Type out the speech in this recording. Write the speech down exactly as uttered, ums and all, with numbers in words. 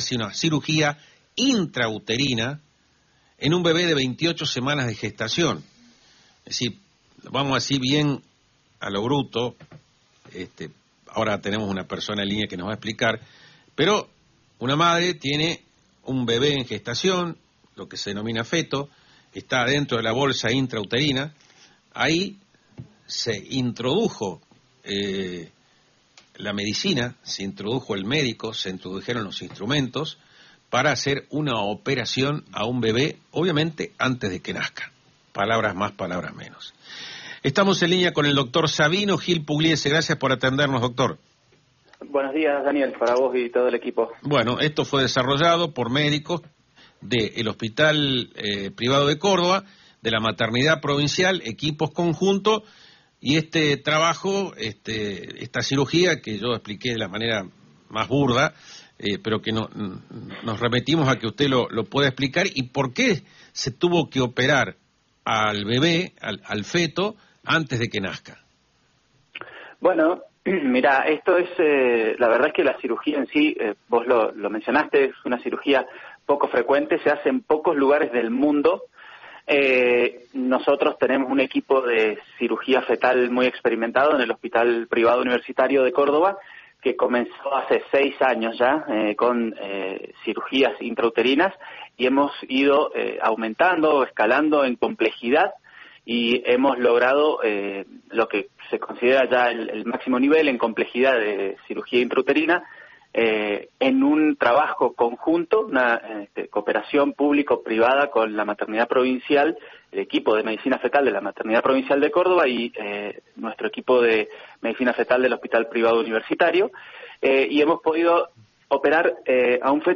hace una cirugía intrauterina en un bebé de veintiocho semanas de gestación. Es decir, vamos así bien a lo bruto, este, ahora tenemos una persona en línea que nos va a explicar, pero una madre tiene un bebé en gestación, lo que se denomina feto, está dentro de la bolsa intrauterina, ahí se introdujo eh, la medicina, se introdujo el médico, se introdujeron los instrumentos para hacer una operación a un bebé, obviamente antes de que nazca. Palabras más, palabras menos. Estamos en línea con el doctor Sabino Gil Pugliese. Gracias por atendernos, doctor. Buenos días, Daniel, para vos y todo el equipo. Bueno, esto fue desarrollado por médicos del Hospital eh, Privado de Córdoba, de la Maternidad Provincial, equipos conjuntos, y este trabajo, este, esta cirugía que yo expliqué de la manera más burda, eh, pero que no, nos remetimos a que usted lo, lo pueda explicar, y por qué se tuvo que operar al bebé, al, al feto, antes de que nazca. Bueno, mira, esto es, eh, la verdad es que la cirugía en sí, eh, vos lo, lo mencionaste, es una cirugía poco frecuente, se hace en pocos lugares del mundo. Eh, nosotros tenemos un equipo de cirugía fetal muy experimentado en el Hospital Privado Universitario de Córdoba, que comenzó hace seis años ya eh, con eh, cirugías intrauterinas, y hemos ido eh, aumentando, escalando en complejidad, y hemos logrado eh, lo que se considera ya el, el máximo nivel en complejidad de cirugía intrauterina, eh, en un trabajo conjunto, una este, cooperación público-privada con la Maternidad Provincial, el equipo de Medicina Fetal de la Maternidad Provincial de Córdoba y eh, nuestro equipo de Medicina Fetal del Hospital Privado Universitario, eh, y hemos podido operar eh, a un feto